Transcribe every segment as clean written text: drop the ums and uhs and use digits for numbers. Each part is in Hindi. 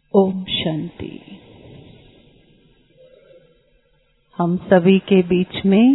ओम शांति। हम सभी के बीच में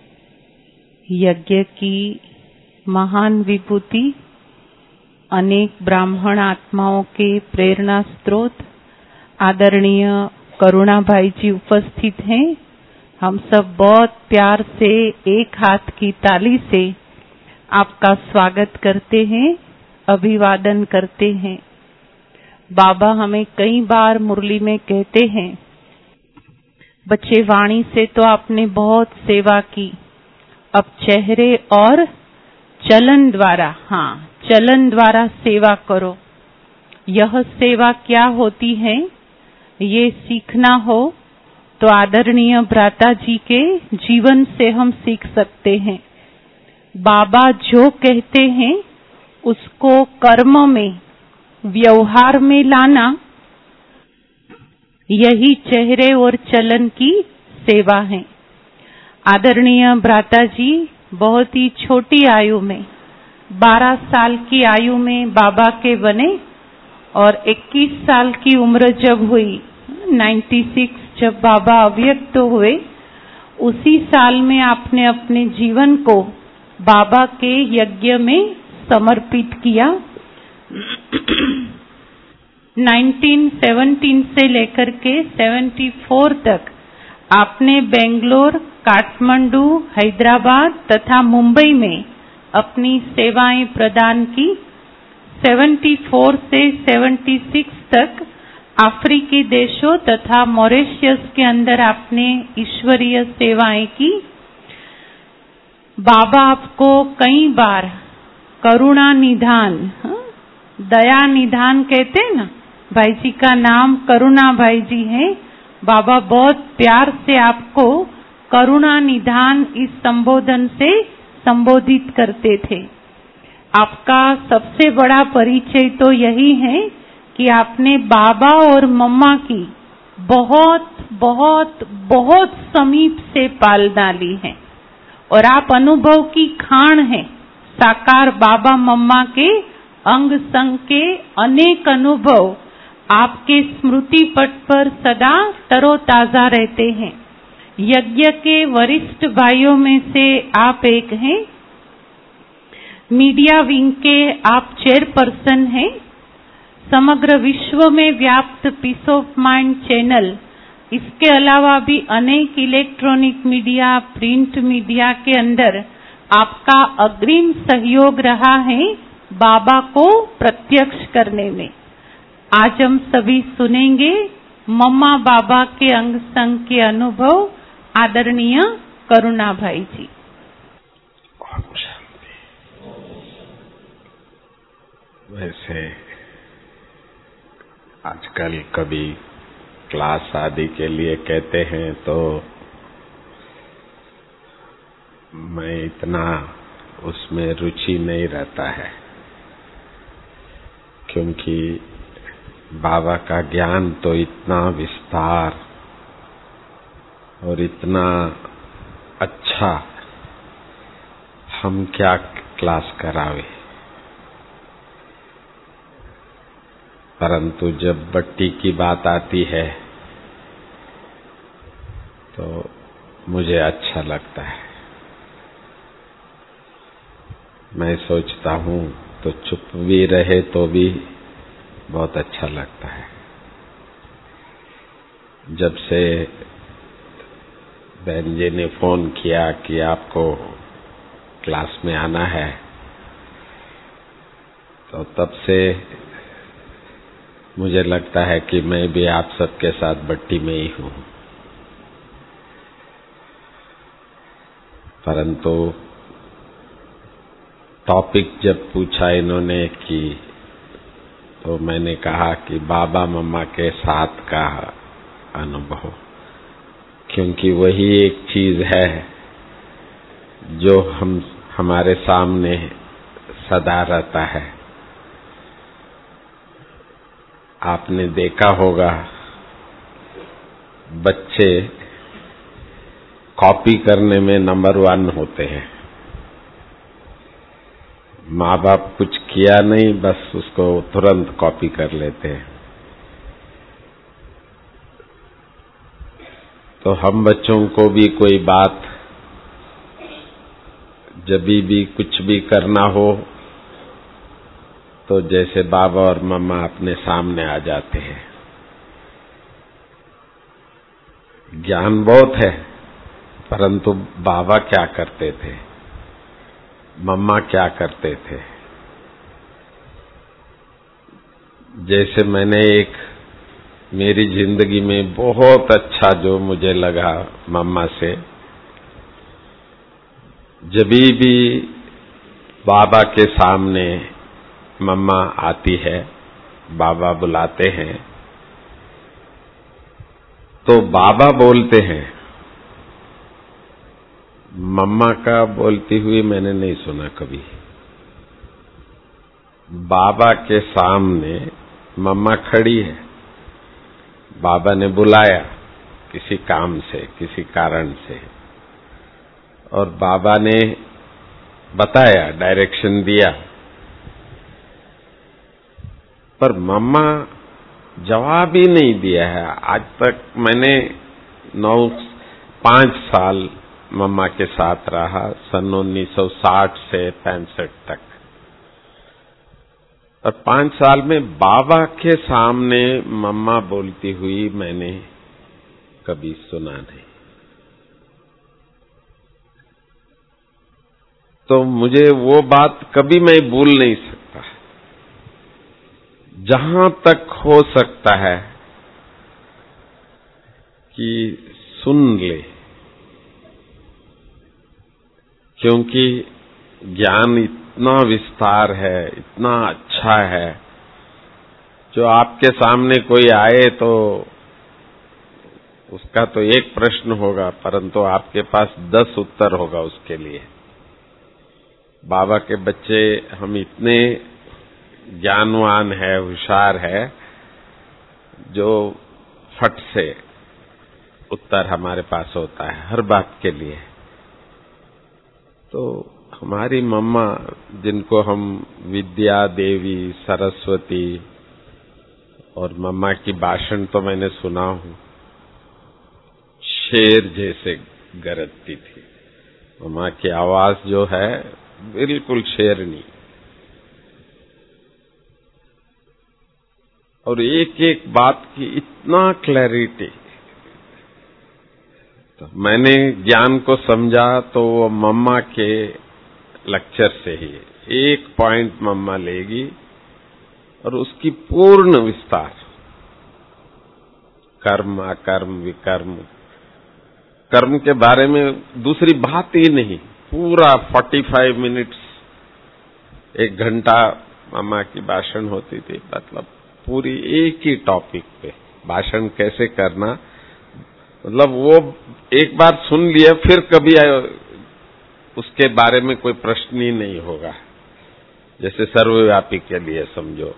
यज्ञ की महान विभूति, अनेक ब्राह्मण आत्माओं के प्रेरणा स्रोत आदरणीय करुणा भाई जी उपस्थित हैं। हम सब बहुत प्यार से एक हाथ की ताली से आपका स्वागत करते हैं, अभिवादन करते हैं। बाबा हमें कई बार मुरली में कहते हैं, बच्चे वाणी से तो आपने बहुत सेवा की, अब चेहरे और चलन द्वारा, चलन द्वारा सेवा करो। यह सेवा क्या होती है, ये सीखना हो तो आदरणीय भ्राता जी के जीवन से हम सीख सकते हैं। बाबा जो कहते हैं उसको कर्म में, व्यवहार में लाना, यही चेहरे और चलन की सेवा है। आदरणीय भ्राता जी बहुत ही छोटी आयु में, 12 साल की आयु में बाबा के बने और 21 साल की उम्र जब हुई, 96 जब बाबा अव्यक्त हुए, उसी साल में आपने अपने जीवन को बाबा के यज्ञ में समर्पित किया। 1917 से लेकर के 74 तक आपने बेंगलोर, काठमांडू, हैदराबाद तथा मुंबई में अपनी सेवाएं प्रदान की। 74 से 76 तक अफ्रीकी देशों तथा मॉरिशस के अंदर आपने ईश्वरीय सेवाएं की। बाबा आपको कई बार करुणा निधान, दया निधान कहते हैं ना, भाई जी का नाम करुणा भाई जी है। बाबा बहुत प्यार से आपको करुणा निधान इस संबोधन से संबोधित करते थे। आपका सबसे बड़ा परिचय तो यही है कि आपने बाबा और मम्मा की बहुत बहुत बहुत समीप से पालना ली है और आप अनुभव की खान हैं। साकार बाबा मम्मा के अंग संग के अनेक अनुभव आपके स्मृति पट पर सदा तरोताजा रहते हैं। यज्ञ के वरिष्ठ भाइयों में से आप एक हैं। मीडिया विंग के आप चेयरपर्सन हैं। समग्र विश्व में व्याप्त पीस ऑफ माइंड चैनल, इसके अलावा भी अनेक इलेक्ट्रॉनिक मीडिया, प्रिंट मीडिया के अंदर आपका अग्रिम सहयोग रहा है बाबा को प्रत्यक्ष करने में। आज हम सभी सुनेंगे मम्मा बाबा के अंग संग के अनुभव आदरणीय करुणा भाई जी। वैसे आजकल कभी क्लास आदि के लिए कहते हैं तो मैं इतना उसमें रुचि नहीं रहता है, क्योंकि बाबा का ज्ञान तो इतना विस्तार और इतना अच्छा, हम क्या क्लास करावे। परंतु जब बट्टी की बात आती है तो मुझे अच्छा लगता है। मैं सोचता हूँ तो चुप भी रहे तो भी बहुत अच्छा लगता है। जब से बहन जी ने फोन किया कि आपको क्लास में आना है, तो तब से मुझे लगता है कि मैं भी आप सबके साथ बट्टी में ही हूँ। परंतु टॉपिक जब पूछा इन्होंने कि, तो मैंने कहा कि बाबा मम्मा के साथ का अनुभव, क्योंकि वही एक चीज है जो हमारे सामने सदा रहता है। आपने देखा होगा बच्चे कॉपी करने में नंबर 1 होते हैं। माँ बाप कुछ किया नहीं, बस उसको तुरंत कॉपी कर लेते हैं। तो हम बच्चों को भी कोई बात जब भी कुछ भी करना हो तो जैसे बाबा और मम्मा अपने सामने आ जाते हैं। ज्ञान बहुत है, परंतु बाबा क्या करते थे, मम्मा क्या करते थे। जैसे मैंने मेरी जिंदगी में बहुत अच्छा जो मुझे लगा मम्मा से, जब भी बाबा के सामने मम्मा आती है, बाबा बुलाते हैं, तो बाबा बोलते हैं। मम्मा का बोलती हुई मैंने नहीं सुना कभी। बाबा के सामने मम्मा खड़ी है, बाबा ने बुलाया किसी काम से, किसी कारण से, और बाबा ने बताया, डायरेक्शन दिया, पर मम्मा जवाब ही नहीं दिया है। आज तक मैंने 5 साल मम्मा के साथ रहा, सन 1960 से 65 तक, और 5 साल में बाबा के सामने मम्मा बोलती हुई मैंने कभी सुना नहीं। तो मुझे वो बात कभी मैं भूल नहीं सकता। जहां तक हो सकता है कि सुन ले, क्योंकि ज्ञान इतना विस्तार है, इतना अच्छा है, जो आपके सामने कोई आए तो उसका तो एक प्रश्न होगा, परंतु आपके पास 10 उत्तर होगा उसके लिए। बाबा के बच्चे हम इतने ज्ञानवान है, होशियार है, जो फट से उत्तर हमारे पास होता है हर बात के लिए। तो हमारी मम्मा, जिनको हम विद्या देवी, सरस्वती, और मम्मा की भाषण तो मैंने सुना हूं, शेर जैसे गरजती थी। मम्मा की आवाज जो है बिल्कुल शेरनी, और एक एक बात की इतना क्लैरिटी। तो मैंने ज्ञान को समझा तो वो मम्मा के लेक्चर से ही, एक पॉइंट मम्मा लेगी और उसकी पूर्ण विस्तार, कर्म, अकर्म, विकर्म, कर्म के बारे में दूसरी बात ही नहीं। पूरा 45 मिनट्स, 1 घंटा मम्मा की भाषण होती थी। मतलब पूरी एक ही टॉपिक पे भाषण कैसे करना, मतलब वो एक बार सुन लिया, फिर कभी उसके बारे में कोई प्रश्न ही नहीं होगा। जैसे सर्वव्यापी के लिए समझो,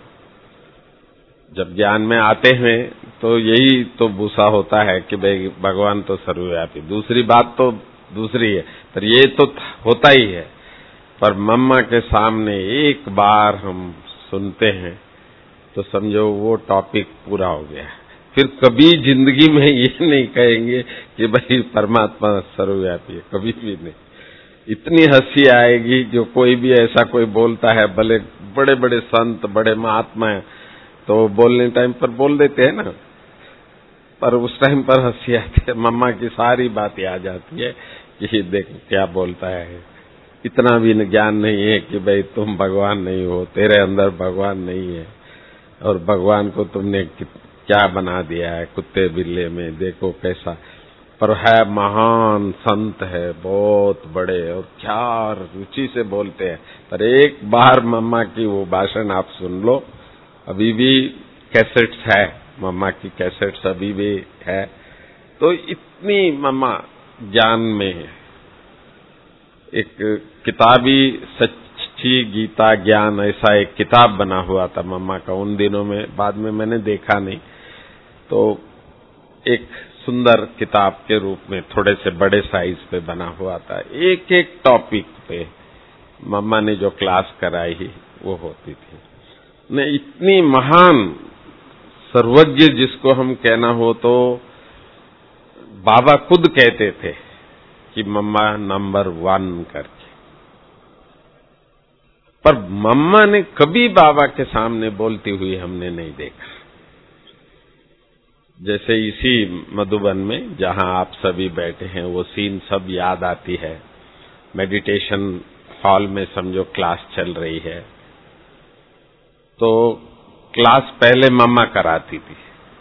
जब ज्ञान में आते हैं तो यही तो भूसा होता है कि भाई भगवान तो सर्वव्यापी, दूसरी बात तो दूसरी है, पर ये तो होता ही है। पर मम्मा के सामने एक बार हम सुनते हैं तो समझो वो टॉपिक पूरा हो गया। फिर कभी जिंदगी में ये नहीं कहेंगे कि भाई परमात्मा सर्वव्यापी है, कभी भी नहीं। इतनी हंसी आएगी, जो कोई भी ऐसा कोई बोलता है, भले बड़े बड़े संत, बड़े महात्मा है, तो बोलने टाइम पर बोल देते हैं ना, पर उस टाइम पर हंसी आती है। मम्मा की सारी बातें आ जाती है कि देख क्या बोलता है। इतना भी ज्ञान नहीं है कि भाई तुम भगवान नहीं हो, तेरे अंदर भगवान नहीं है, और भगवान को तुमने क्या बना दिया है कुत्ते बिल्ले में, देखो कैसा। पर है महान संत है, बहुत बड़े, और क्या रुचि से बोलते हैं। पर एक बार मम्मा की वो भाषण आप सुन लो, अभी भी कैसेट्स है, मम्मा की कैसेट्स अभी भी है। तो इतनी मम्मा ज्ञान में है। एक किताबी सच्ची गीता ज्ञान, ऐसा एक किताब बना हुआ था मम्मा का उन दिनों में, बाद में मैंने देखा नहीं। तो एक सुंदर किताब के रूप में थोड़े से बड़े साइज पे बना हुआ था। एक एक टॉपिक पे मम्मा ने जो क्लास कराई वो होती थी। ने इतनी महान सर्वज्ञ जिसको हम कहना हो, तो बाबा खुद कहते थे कि मम्मा नंबर 1 करके, पर मम्मा ने कभी बाबा के सामने बोलती हुई हमने नहीं देखा। जैसे इसी मधुबन में जहां आप सभी बैठे हैं, वो सीन सब याद आती है। मेडिटेशन हॉल में समझो क्लास चल रही है, तो क्लास पहले मम्मा कराती थी।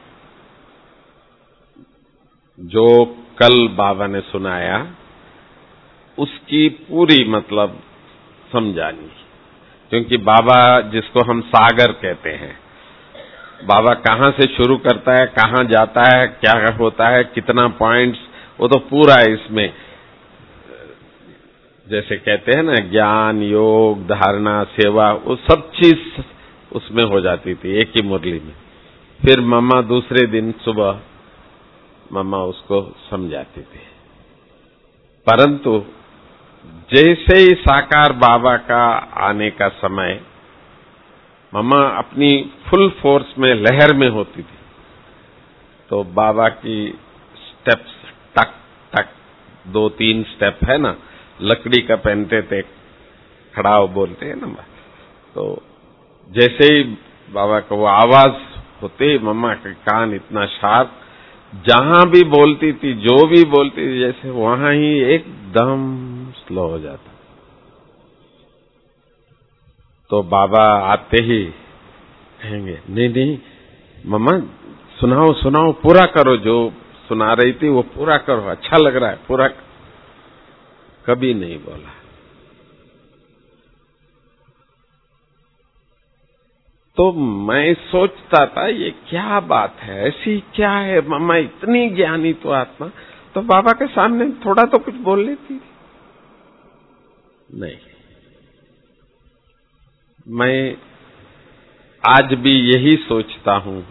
जो कल बाबा ने सुनाया उसकी पूरी मतलब समझानी, क्योंकि बाबा जिसको हम सागर कहते हैं, बाबा कहां से शुरू करता है, कहां जाता है, क्या होता है, कितना पॉइंट्स, वो तो पूरा इसमें जैसे कहते हैं ना, ज्ञान, योग, धारणा, सेवा, वो सब चीज उसमें हो जाती थी एक ही मुरली में। फिर मम्मा दूसरे दिन सुबह मम्मा उसको समझाती थी। परंतु जैसे ही साकार बाबा का आने का समय, मम्मा अपनी फुल फोर्स में लहर में होती थी, तो बाबा की स्टेप्स टक टक 2-3 स्टेप है ना, लकड़ी का पहनते थे, खड़ाव बोलते हैं ना, तो जैसे ही बाबा का वो आवाज होते, मम्मा के कान इतना शार्प, जहां भी बोलती थी, जो भी बोलती थी, जैसे वहां ही एकदम स्लो हो जाता। तो बाबा आते ही कहेंगे, नहीं नहीं मम्मा सुनाओ सुनाओ, पूरा करो, जो सुना रही थी वो पूरा करो, अच्छा लग रहा है, पूरा। कभी नहीं बोला। तो मैं सोचता था ये क्या बात है, ऐसी क्या है, मम्मा इतनी ज्ञानी तो आत्मा, तो बाबा के सामने थोड़ा तो कुछ बोल लेती। नहीं, मैं आज भी यही सोचता हूं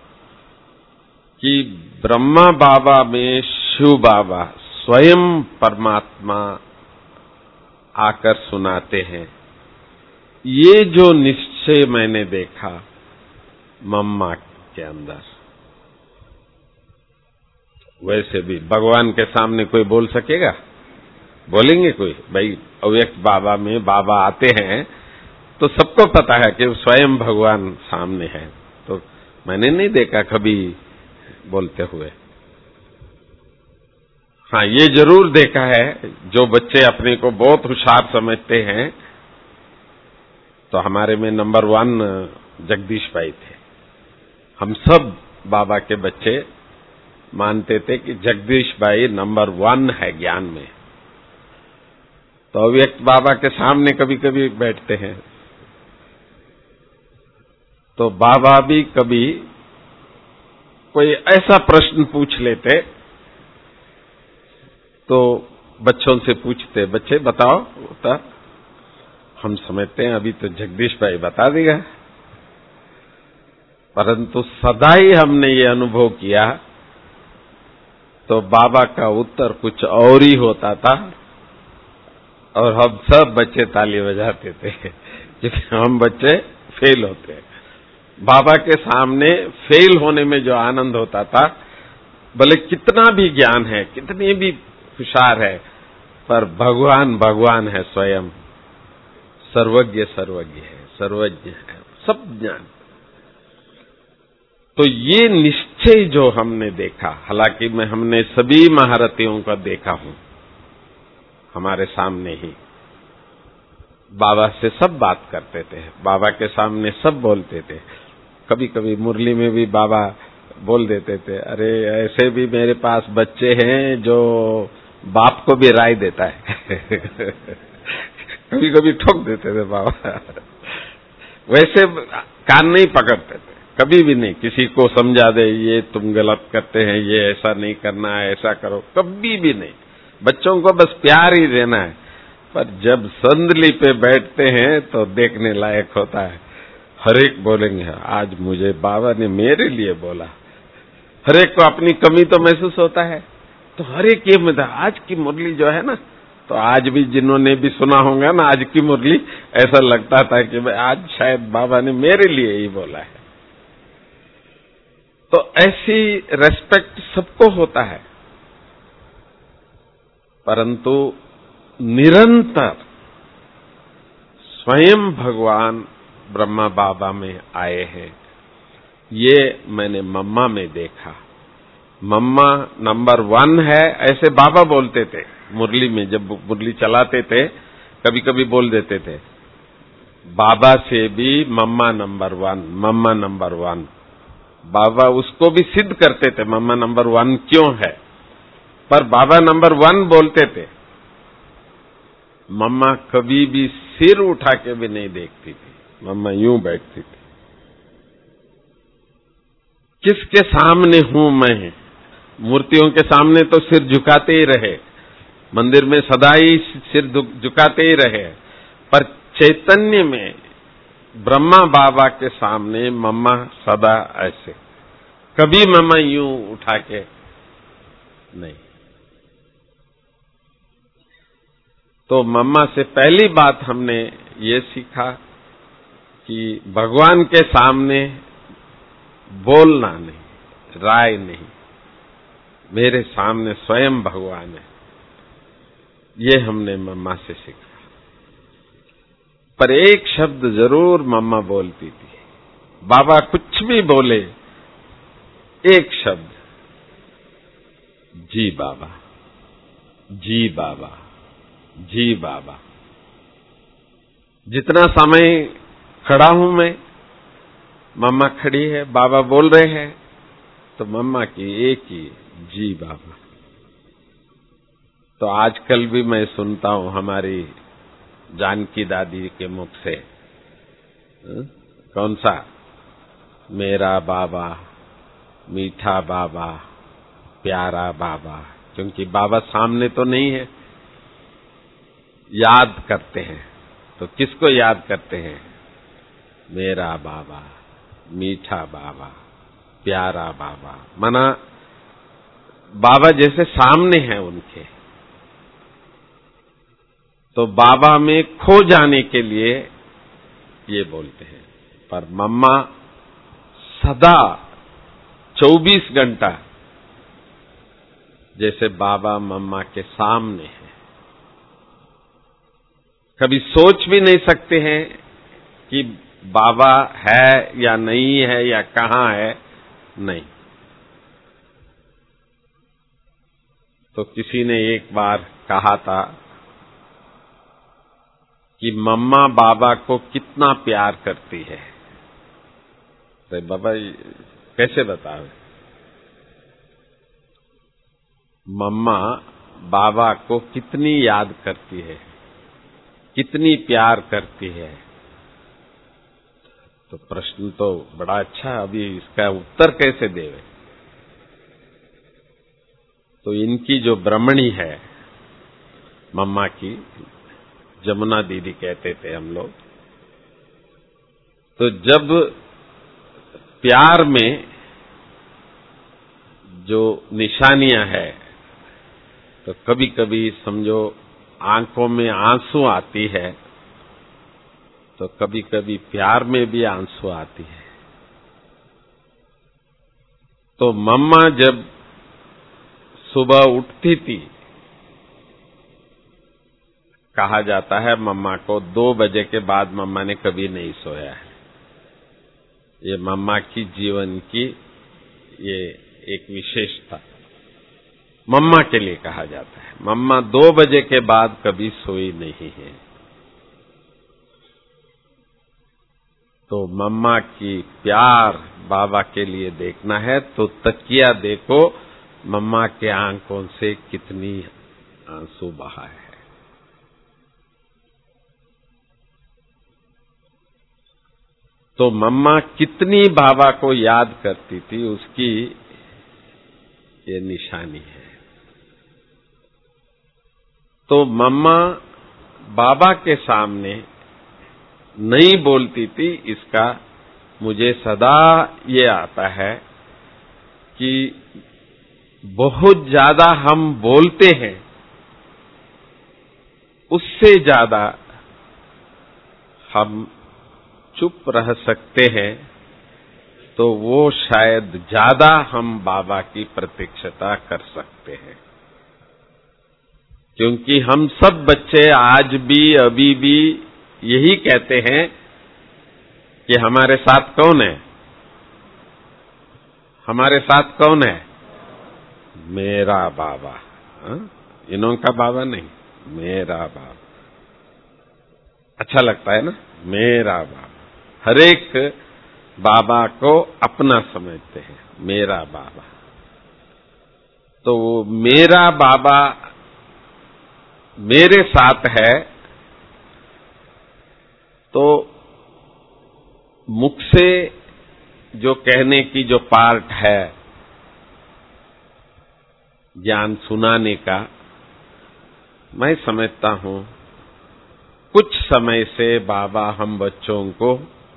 कि ब्रह्मा बाबा में शिव बाबा स्वयं परमात्मा आकर सुनाते हैं। ये जो निश्चय मैंने देखा मम्मा के अंदर, वैसे भी भगवान के सामने कोई बोल सकेगा? बोलेंगे कोई? भाई अव्यक्त बाबा में बाबा आते हैं तो सबको पता है कि स्वयं भगवान सामने है, तो मैंने नहीं देखा कभी बोलते हुए। हाँ, ये जरूर देखा है, जो बच्चे अपने को बहुत होशियार समझते हैं, तो हमारे में नंबर 1 जगदीश भाई थे। हम सब बाबा के बच्चे मानते थे कि जगदीश भाई नंबर 1 है ज्ञान में। तो अव्यक्त बाबा के सामने कभी कभी बैठते हैं, तो बाबा भी कभी कोई ऐसा प्रश्न पूछ लेते, तो बच्चों से पूछते, बच्चे बताओ उत्तर। हम समझते हैं अभी तो जगदीश भाई बता देगा, परंतु सदा ही हमने ये अनुभव किया, तो बाबा का उत्तर कुछ और ही होता था, और हम सब बच्चे ताली बजाते थे, क्योंकि हम बच्चे फेल होते हैं। बाबा के सामने फेल होने में जो आनंद होता था, भले कितना भी ज्ञान है, कितनी भी होशियार है, पर भगवान भगवान है स्वयं, सर्वज्ञ सर्वज्ञ है, सर्वज्ञ है, सब ज्ञान। तो ये निश्चय जो हमने देखा, हालांकि हमने सभी महारथियों का देखा हूं हमारे सामने ही, बाबा से सब बात करते थे, बाबा के सामने सब बोलते थे। कभी कभी मुरली में भी बाबा बोल देते थे, अरे ऐसे भी मेरे पास बच्चे हैं जो बाप को भी राय देता है। कभी कभी ठोक देते थे बाबा। वैसे कान नहीं पकड़ते थे, कभी भी नहीं, किसी को समझा दे ये तुम गलत करते हैं, ये ऐसा नहीं करना है, ऐसा करो, कभी भी नहीं। बच्चों को बस प्यार ही देना है। पर जब संदली पे बैठते हैं तो देखने लायक होता है। हर एक बोलेंगे, आज मुझे बाबा ने मेरे लिए बोला। हर एक को अपनी कमी तो महसूस होता है, तो हर एक ये मतलब आज की मुरली जो है ना, तो आज भी जिन्होंने भी सुना होगा ना आज की मुरली, ऐसा लगता था कि आज शायद बाबा ने मेरे लिए ही बोला है। तो ऐसी रेस्पेक्ट सबको होता है, परंतु निरंतर स्वयं भगवान ब्रह्मा बाबा में आए हैं, ये मैंने मम्मा में देखा। मम्मा नंबर 1 है, ऐसे बाबा बोलते थे मुरली में, जब मुरली चलाते थे कभी कभी बोल देते थे, बाबा से भी मम्मा नंबर 1, मम्मा नंबर 1। बाबा उसको भी सिद्ध करते थे मम्मा नंबर 1 क्यों है, पर बाबा नंबर 1 बोलते थे। मम्मा कभी भी सिर उठा के भी नहीं देखती थी, मम्मा यूं बैठती थी। किसके सामने हूं मैं? मूर्तियों के सामने तो सिर झुकाते ही रहे, मंदिर में सदा ही सिर झुकाते ही रहे, पर चैतन्य में ब्रह्मा बाबा के सामने मम्मा सदा ऐसे, कभी मम्मा यूं उठा के नहीं। तो मम्मा से पहली बात हमने ये सीखा कि भगवान के सामने बोलना नहीं, राय नहीं, मेरे सामने स्वयं भगवान है, ये हमने मम्मा से सीखा। पर एक शब्द जरूर मम्मा बोलती थी, बाबा कुछ भी बोले, एक शब्द, जी बाबा, जी बाबा, जी बाबा। जितना समय खड़ा हूं मैं, मम्मा खड़ी है, बाबा बोल रहे हैं, तो मम्मा की एक ही जी बाबा। तो आजकल भी मैं सुनता हूं हमारी जानकी दादी के मुख से, कौन सा, मेरा बाबा, मीठा बाबा, प्यारा बाबा, क्योंकि बाबा सामने तो नहीं है, याद करते हैं। तो किसको याद करते हैं? मेरा बाबा, मीठा बाबा, प्यारा बाबा, माना बाबा जैसे सामने हैं उनके। तो बाबा में खो जाने के लिए ये बोलते हैं, पर मम्मा सदा 24 घंटा जैसे बाबा मम्मा के सामने है। कभी सोच भी नहीं सकते हैं कि बाबा है या नहीं है या कहां है, नहीं। तो किसी ने एक बार कहा था कि मम्मा बाबा को कितना प्यार करती है। तो बाबा कैसे बतावे? मम्मा बाबा को कितनी याद करती है, कितनी प्यार करती है। तो प्रश्न तो बड़ा अच्छा, अभी इसका उत्तर कैसे देवे? तो इनकी जो ब्रह्मणी है मम्मा की, जमुना दीदी कहते थे हम लोग, तो जब प्यार में जो निशानियां है, तो कभी कभी समझो आंखों में आंसू आती है, तो कभी कभी प्यार में भी आंसू आती है। तो मम्मा जब सुबह उठती थी, कहा जाता है मम्मा को 2 बजे के बाद मम्मा ने कभी नहीं सोया है। ये मम्मा की जीवन की ये एक विशेषता मम्मा के लिए कहा जाता है। मम्मा 2 बजे के बाद कभी सोई नहीं है। तो मम्मा की प्यार बाबा के लिए देखना है तो तकिया देखो, मम्मा के आंखों से कितनी आंसू बहा है। तो मम्मा कितनी बाबा को याद करती थी, उसकी ये निशानी है। तो मम्मा बाबा के सामने नहीं बोलती थी, इसका मुझे सदा ये आता है कि बहुत ज्यादा हम बोलते हैं, उससे ज्यादा हम चुप रह सकते हैं, तो वो शायद ज्यादा हम बाबा की प्रतीक्षता कर सकते हैं। क्योंकि हम सब बच्चे आज भी अभी भी यही कहते हैं कि हमारे साथ कौन है, हमारे साथ कौन है, मेरा बाबा। इन्हों का बाबा नहीं, मेरा बाबा। अच्छा लगता है ना, मेरा बाबा। हर एक बाबा को अपना समझते हैं, मेरा बाबा। तो मेरा बाबा मेरे साथ है, तो मुख से जो कहने की जो पार्ट है, ज्ञान सुनाने का, मैं समझता हूं कुछ समय से बाबा हम बच्चों को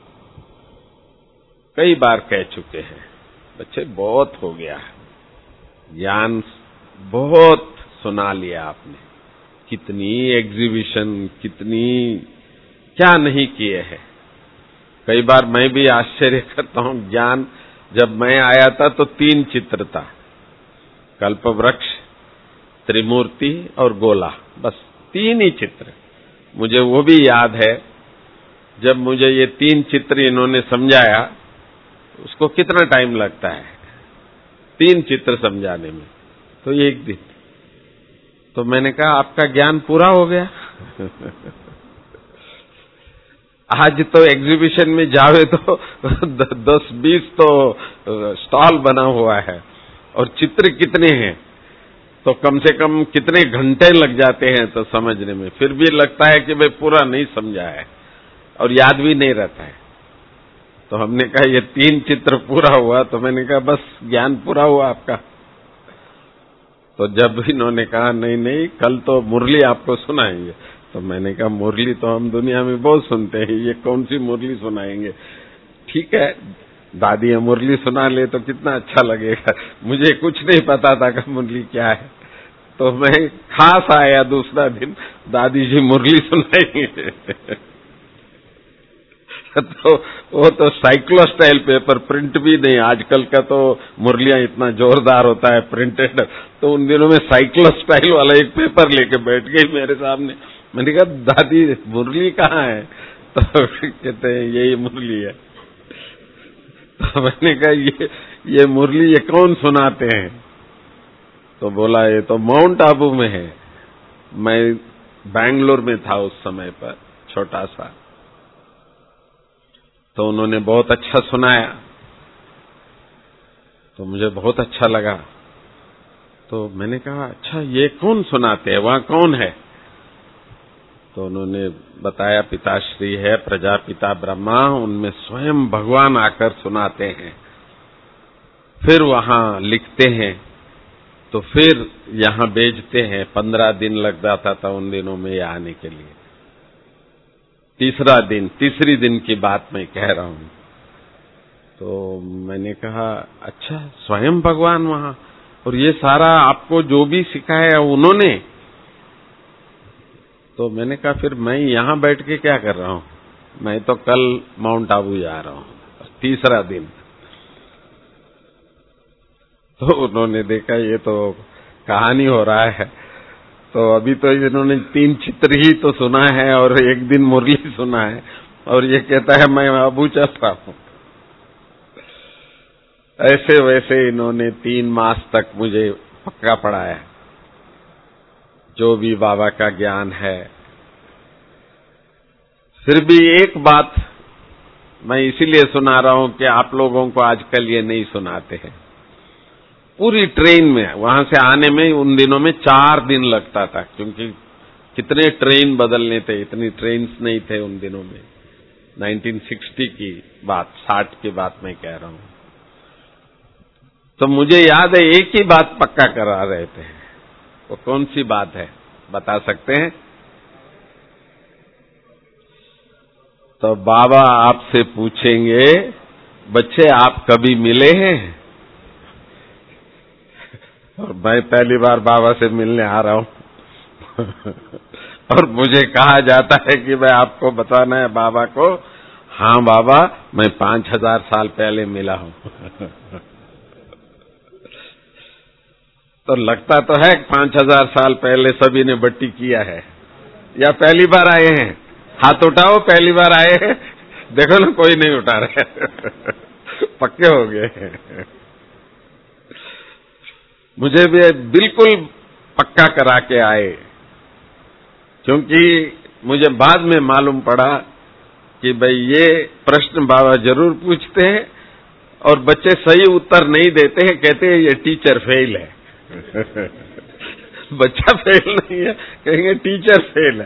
कई बार कह चुके हैं, बच्चे बहुत हो गया है, ज्ञान बहुत सुना लिया आपने, कितनी एग्जीबिशन, कितनी क्या नहीं किए हैं। कई बार मैं भी आश्चर्य करता हूं, ज्ञान जब मैं आया था तो 3 चित्र था, कल्पवृक्ष, त्रिमूर्ति और गोला, बस 3 ही चित्र। मुझे वो भी याद है, जब मुझे ये 3 चित्र इन्होंने समझाया, उसको कितना टाइम लगता है 3 चित्र समझाने में, तो 1 दिन। तो मैंने कहा आपका ज्ञान पूरा हो गया। आज तो एग्जीबिशन में जावे तो 10-20 तो स्टॉल बना हुआ है, और चित्र कितने हैं, तो कम से कम कितने घंटे लग जाते हैं तो समझने में, फिर भी लगता है कि भाई पूरा नहीं समझा है और याद भी नहीं रहता है। तो हमने कहा ये 3 चित्र पूरा हुआ, तो मैंने कहा बस ज्ञान पूरा हुआ आपका। तो जब इन्होंने कहा नहीं नहीं कल तो मुरली आपको सुनाएंगे, तो मैंने कहा मुरली तो हम दुनिया में बहुत सुनते हैं, ये कौन सी मुरली सुनाएंगे। ठीक है, दादी मुरली सुना ले तो कितना अच्छा लगेगा। मुझे कुछ नहीं पता था कि मुरली क्या है, तो मैं खास आया दूसरा दिन, दादी जी मुरली सुनाएंगे। तो वो तो साइक्लोस्टाइल पेपर, प्रिंट भी नहीं, आजकल का तो मुरलियां इतना जोरदार होता है प्रिंटेड, तो उन दिनों में साइक्लोस्टाइल वाला एक पेपर लेके बैठ गई मेरे सामने। मैंने कहा दादी मुरली कहाँ है, तो कहते हैं यही मुरली है। तो मैंने कहा ये मुरली ये कौन सुनाते हैं, तो बोला ये तो माउंट आबू में है। मैं बैंगलोर में था उस समय पर, छोटा सा, तो उन्होंने बहुत अच्छा सुनाया, तो मुझे बहुत अच्छा लगा। तो मैंने कहा अच्छा ये कौन सुनाते हैं, वहां कौन है, तो उन्होंने बताया पिताश्री है, प्रजापिता ब्रह्मा, उनमें स्वयं भगवान आकर सुनाते हैं, फिर वहां लिखते हैं, तो फिर यहां भेजते हैं। 15 दिन लग जाता था उन दिनों में ये आने के लिए। तीसरी दिन की बात मैं कह रहा हूं। तो मैंने कहा अच्छा स्वयं भगवान वहां, और ये सारा आपको जो भी सिखाया उन्होंने। तो मैंने कहा फिर मैं यहां बैठ के क्या कर रहा हूं, मैं तो कल माउंट आबू जा रहा हूं, तीसरा दिन। तो उन्होंने देखा ये तो कहानी हो रहा है, तो अभी तो इन्होंने 3 चित्र ही तो सुना है और 1 दिन मुरली सुना है, और ये कहता है मैं आबू चल रहा हूं। ऐसे वैसे इन्होंने 3 मास तक मुझे पक्का पढ़ाया, जो भी बाबा का ज्ञान है। फिर भी एक बात मैं इसीलिए सुना रहा हूं कि आप लोगों को आजकल ये नहीं सुनाते हैं। पूरी ट्रेन में, वहां से आने में उन दिनों में 4 दिन लगता था, क्योंकि कितने ट्रेन बदलने थे, इतनी ट्रेन्स नहीं थे उन दिनों में। 1960 की बात, 60 की बात मैं कह रहा हूं। तो मुझे याद है एक ही बात पक्का करा रहे थे, वो कौन सी बात है बता सकते हैं? तो बाबा आपसे पूछेंगे बच्चे आप कभी मिले हैं? और मैं पहली बार बाबा से मिलने आ रहा हूं और मुझे कहा जाता है कि मैं आपको बताना है बाबा को, हाँ बाबा मैं 5000 साल पहले मिला हूं। तो लगता तो है 5000 साल पहले सभी ने बट्टी किया है, या पहली बार आए हैं? हाथ उठाओ, पहली बार आए हैं? देखो ना, कोई नहीं उठा रहे। पक्के हो गए। मुझे भी बिल्कुल पक्का करा के आए, क्योंकि मुझे बाद में मालूम पड़ा कि भाई ये प्रश्न बाबा जरूर पूछते हैं और बच्चे सही उत्तर नहीं देते हैं, कहते हैं ये टीचर फेल है। बच्चा फेल नहीं है, कहेंगे टीचर फेल है।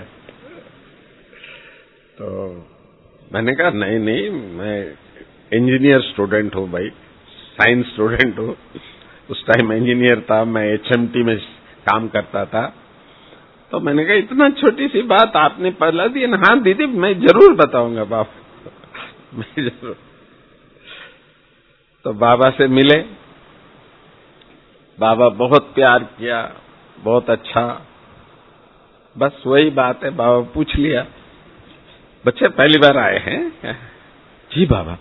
तो मैंने कहा नहीं नहीं, मैं इंजीनियर स्टूडेंट हूं भाई, साइंस स्टूडेंट हूं। उस टाइम इंजीनियर था, मैं HMT में काम करता था। तो मैंने कहा इतना छोटी सी बात आपने पहला दी ना? हाँ दीदी, मैं जरूर बताऊंगा बाबा, मैं जरूर। तो बाबा से मिले, बाबा बहुत प्यार किया, बहुत अच्छा। बस वही बात है, बाबा पूछ लिया, बच्चे पहली बार आए हैं? जी बाबा।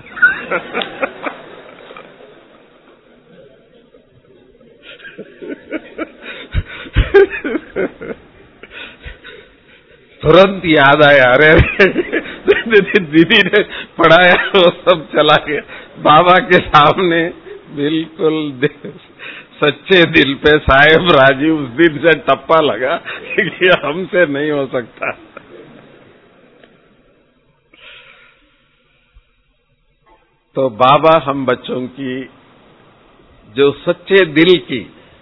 तुरंत याद आया, अरे दीदी ने पढ़ाया वो सब चला गया। बाबा के सामने बिल्कुल सच्चे दिल पे साहेब राजी उस दिन से टप्पा लगा कि हमसे नहीं हो सकता। तो बाबा हम बच्चों की जो सच्चे दिल की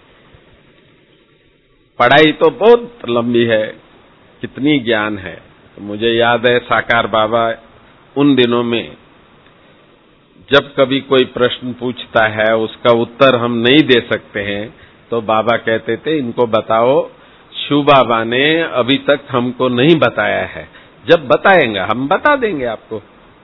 पढ़ाई तो बहुत लंबी है, कितनी ज्ञान है। तो मुझे याद है साकार बाबा उन दिनों में जब कभी कोई प्रश्न पूछता है, उसका उत्तर हम नहीं दे सकते हैं, तो बाबा कहते थे इनको बताओ, शिव बाबा ने अभी तक हमको नहीं बताया है, जब बताएंगे हम बता देंगे आपको।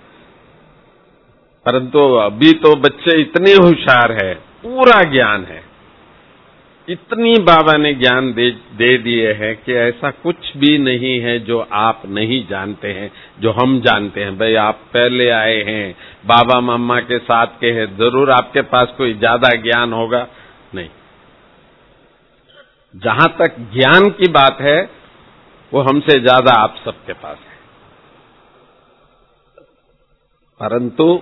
परंतु अभी तो बच्चे इतने होशियार है, पूरा ज्ञान है, इतनी बाबा ने ज्ञान दे दिए हैं कि ऐसा कुछ भी नहीं है जो आप नहीं जानते हैं, जो हम जानते हैं। भाई आप पहले आए हैं, बाबा मम्मा के साथ के हैं, जरूर आपके पास कोई ज्यादा ज्ञान होगा नहीं। जहां तक ज्ञान की बात है वो हमसे ज्यादा आप सबके पास है। परंतु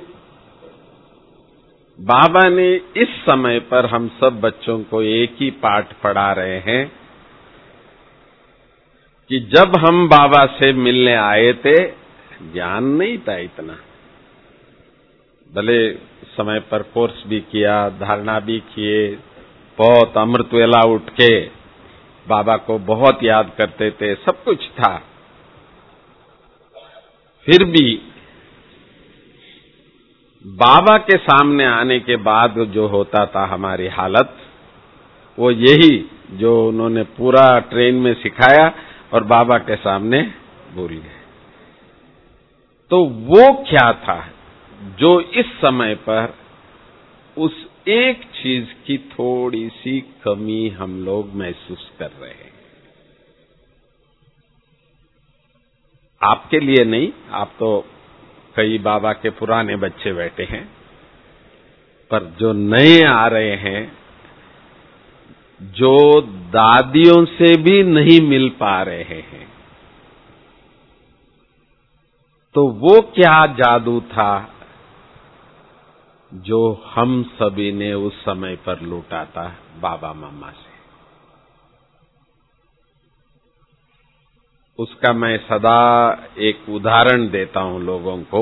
बाबा ने इस समय पर हम सब बच्चों को एक ही पाठ पढ़ा रहे हैं कि जब हम बाबा से मिलने आए थे, ज्ञान नहीं था इतना। भले समय पर कोर्स भी किया, धारणा भी किए, बहुत अमृत वेला उठ के बाबा को बहुत याद करते थे, सब कुछ था। फिर भी बाबा के सामने आने के बाद जो होता था हमारी हालत, वो यही जो उन्होंने पूरा ट्रेन में सिखाया और बाबा के सामने भूल गए। तो वो क्या था जो इस समय पर उस एक चीज की थोड़ी सी कमी हम लोग महसूस कर रहे हैं? आपके लिए नहीं, आप तो कई बाबा के पुराने बच्चे बैठे हैं, पर जो नए आ रहे हैं, जो दादियों से भी नहीं मिल पा रहे हैं, तो वो क्या जादू था जो हम सभी ने उस समय पर लूटा था बाबा मम्मा से? उसका मैं सदा एक उदाहरण देता हूं लोगों को।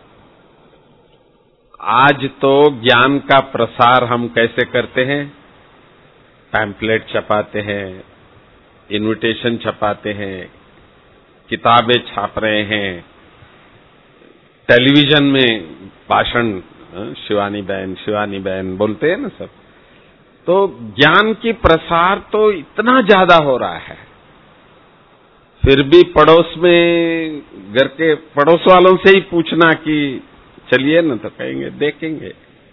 आज तो ज्ञान का प्रसार हम कैसे करते हैं? पैम्फलेट छपाते हैं, इनविटेशन छपाते हैं, किताबें छाप रहे हैं, टेलीविजन में भाषण शिवानी बहन बोलते हैं ना सब। तो ज्ञान की प्रसार तो इतना ज्यादा हो रहा है, फिर भी पड़ोस में घर के पड़ोस वालों से ही पूछना कि चलिए ना, तो कहेंगे देखेंगे।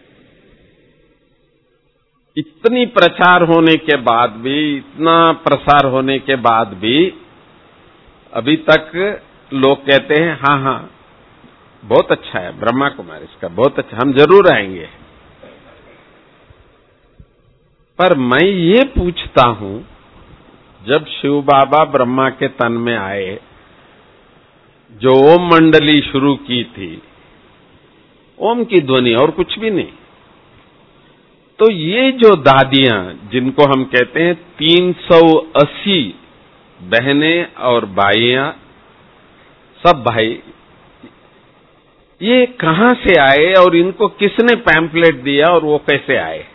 इतनी प्रचार होने के बाद भी, इतना प्रसार होने के बाद भी अभी तक लोग कहते हैं हाँ हाँ बहुत अच्छा है ब्रह्मा कुमारी, इसका बहुत अच्छा, हम जरूर आएंगे। पर मैं ये पूछता हूं, जब शिव बाबा ब्रह्मा के तन में आए, जो ओम मंडली शुरू की थी, ओम की ध्वनि और कुछ भी नहीं, तो ये जो दादियां, जिनको हम कहते हैं 380 बहनें और भाइयां, सब भाई, ये कहां से आए और इनको किसने पैम्फलेट दिया और वो कैसे आए?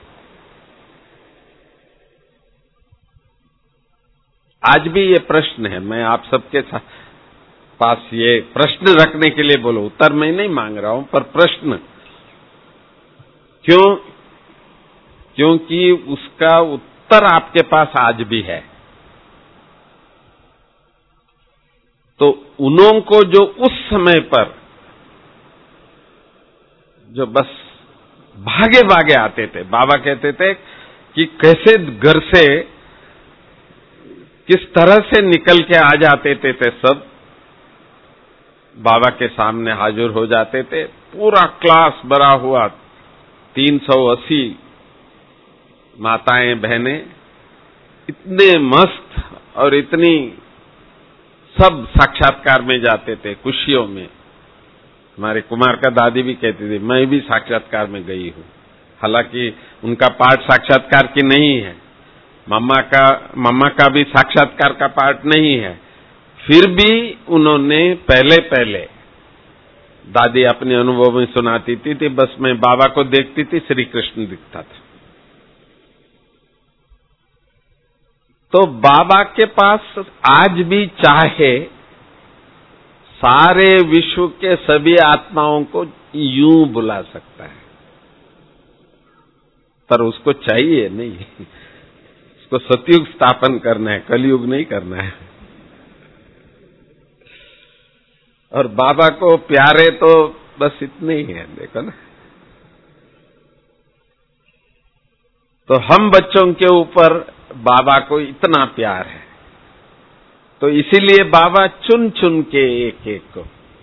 आज भी ये प्रश्न है। मैं आप सबके पास ये प्रश्न रखने के लिए बोलो, उत्तर मैं नहीं मांग रहा हूं, पर प्रश्न क्यों? क्योंकि उसका उत्तर आपके पास आज भी है। तो उन्हों को जो उस समय पर जो बस भागे भागे आते थे, बाबा कहते थे कि कैसे घर से किस तरह से निकल के आ जाते थे सब, बाबा के सामने हाजिर हो जाते थे। पूरा क्लास भरा हुआ, 380 माताएं बहनें, इतने मस्त और इतनी, सब साक्षात्कार में जाते थे, खुशियों में। हमारे कुमार का दादी भी कहती थी, मैं भी साक्षात्कार में गई हूं। हालांकि उनका पार्ट साक्षात्कार की नहीं है, मम्मा का भी साक्षात्कार का पार्ट नहीं है, फिर भी उन्होंने पहले दादी अपने अनुभव में सुनाती थी, बस मैं बाबा को देखती थी, श्री कृष्ण दिखता था। तो बाबा के पास आज भी चाहे सारे विश्व के सभी आत्माओं को यूं बुला सकता है, पर उसको चाहिए नहीं, उसको सतयुग स्थापन करना है, कलयुग नहीं करना है। और बाबा को प्यारे तो बस इतने ही है, देखो ना। तो हम बच्चों के ऊपर बाबा को इतना प्यार है, तो इसीलिए बाबा चुन चुन के एक एक को,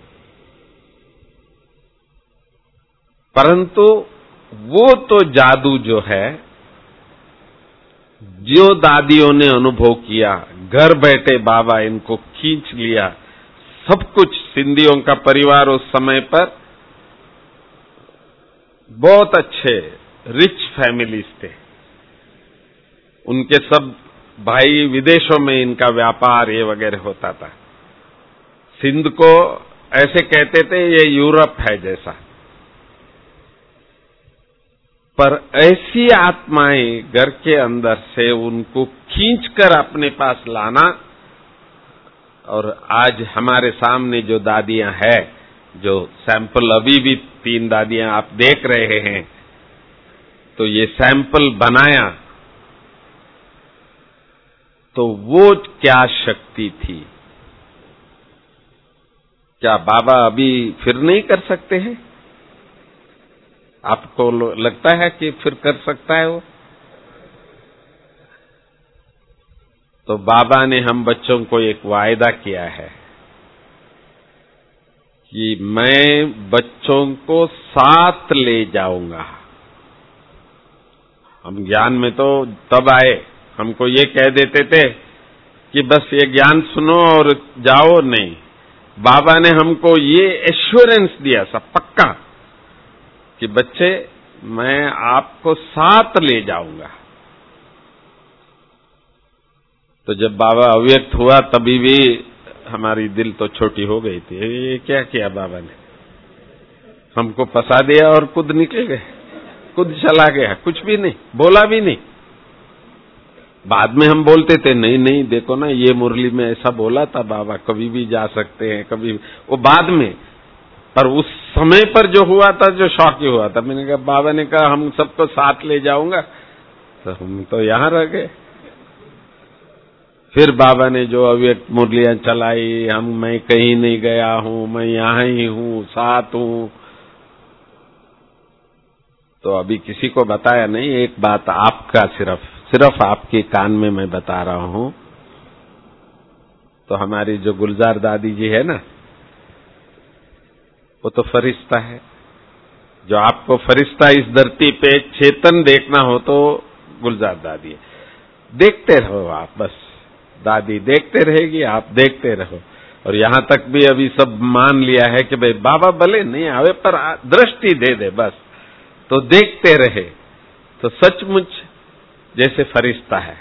परंतु वो तो जादू जो है, जो दादियों ने अनुभव किया, घर बैठे बाबा इनको खींच लिया, सब कुछ। सिंधियों का परिवार उस समय पर बहुत अच्छे रिच फैमिलीज थे, उनके सब भाई विदेशों में इनका व्यापार ये वगैरह होता था। सिंध को ऐसे कहते थे ये यूरोप है जैसा। पर ऐसी आत्माएं घर के अंदर से उनको खींचकर अपने पास लाना, और आज हमारे सामने जो दादियां हैं, जो सैंपल अभी भी 3 दादियां आप देख रहे हैं, तो ये सैंपल बनाया, तो वो क्या शक्ति थी? क्या बाबा अभी फिर नहीं कर सकते हैं? आपको लगता है कि फिर कर सकता है वो? तो बाबा ने हम बच्चों को एक वायदा किया है कि मैं बच्चों को साथ ले जाऊंगा। हम ज्ञान में तो तब आए, हमको ये कह देते थे कि बस ये ज्ञान सुनो और जाओ, नहीं। बाबा ने हमको ये एश्योरेंस दिया, सब पक्का, कि बच्चे मैं आपको साथ ले जाऊंगा। तो जब बाबा अव्यक्त हुआ तभी भी हमारी दिल तो छोटी हो गई थी। ये क्या किया बाबा ने? हमको फंसा दिया और खुद निकल गए, खुद चला गया, कुछ भी नहीं बोला भी नहीं। बाद में हम बोलते थे नहीं नहीं देखो ना, ये मुरली में ऐसा बोला था बाबा, कभी भी जा सकते हैं, कभी, वो बाद में। पर उस समय पर जो हुआ था, जो शौक ही हुआ था, मैंने कहा, बाबा ने कहा हम सबको साथ ले जाऊंगा, तो हम तो यहां रह गए। फिर बाबा ने जो अव्यक्त मुरलियां चलाई, मैं कहीं नहीं गया हूं, मैं यहां ही हूं, साथ हूं, तो अभी किसी को बताया नहीं। एक बात आपका सिर्फ आपके कान में मैं बता रहा हूं। तो हमारी जो गुलजार दादी जी है ना, वो तो फरिश्ता है। जो आपको फरिश्ता इस धरती पे चेतन देखना हो तो गुलजार दादी है। देखते रहो आप, बस दादी देखते रहेगी, आप देखते रहो। और यहाँ तक भी अभी सब मान लिया है कि भाई बाबा भले नहीं आवे पर दृष्टि दे दे बस, तो देखते रहे तो सचमुच जैसे फरिश्ता है।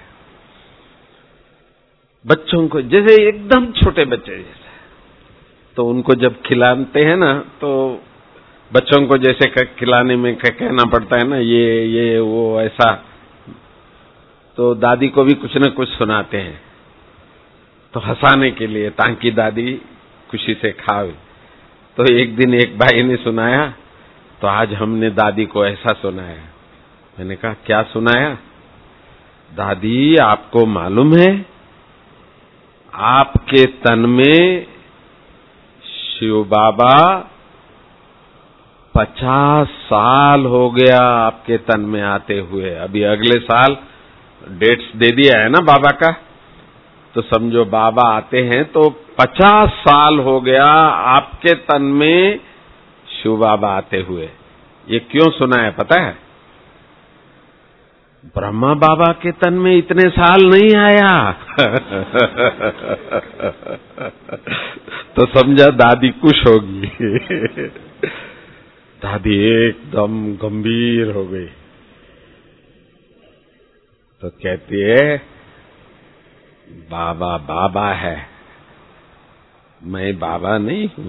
बच्चों को जैसे एकदम छोटे बच्चे जैसे, तो उनको जब खिलाते हैं ना, तो बच्चों को जैसे खिलाने में कहना पड़ता है ना, ये वो ऐसा, तो दादी को भी कुछ न कुछ सुनाते हैं तो हंसाने के लिए, ताकि दादी खुशी से खावे। तो एक दिन एक भाई ने सुनाया, तो आज हमने दादी को ऐसा सुनाया। मैंने कहा क्या सुनाया? दादी आपको मालूम है आपके तन में शिव बाबा 50 साल हो गया आपके तन में आते हुए। अभी अगले साल डेट्स दे दिया है ना बाबा का, तो समझो बाबा आते हैं तो 50 साल हो गया आपके तन में शिव बाबा आते हुए। ये क्यों सुना है पता है? ब्रह्मा बाबा के तन में इतने साल नहीं आया। तो समझा दादी खुश होगी। दादी एकदम गंभीर हो गई, तो कहती है बाबा बाबा है, मैं बाबा नहीं हूं।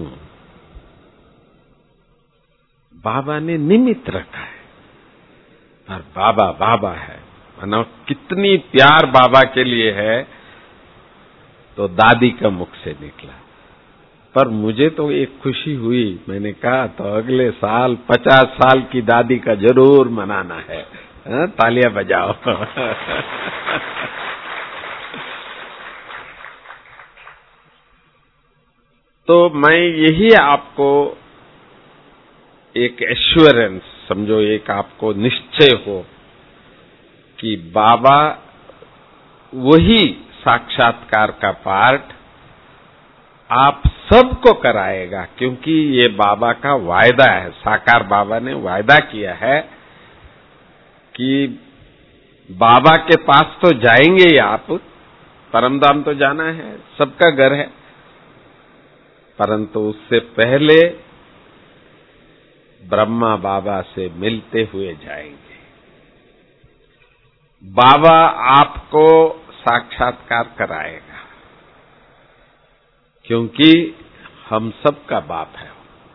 बाबा ने निमित्त रखा है और बाबा बाबा है। मानो कितनी प्यार बाबा के लिए है, तो दादी का मुख से निकला। पर मुझे तो एक खुशी हुई, मैंने कहा तो अगले साल 50 साल की दादी का जरूर मनाना है। तालियां बजाओ। तो मैं यही आपको एक एश्योरेंस समझो, एक आपको निश्चय हो कि बाबा वही साक्षात्कार का पार्ट आप सबको कराएगा, क्योंकि ये बाबा का वायदा है। साकार बाबा ने वायदा किया है कि बाबा के पास तो जाएंगे ही आप, परमधाम तो जाना है, सबका घर है, परंतु उससे पहले ब्रह्मा बाबा से मिलते हुए जाएंगे। बाबा आपको साक्षात्कार कराएगा, क्योंकि हम सबका बाप है।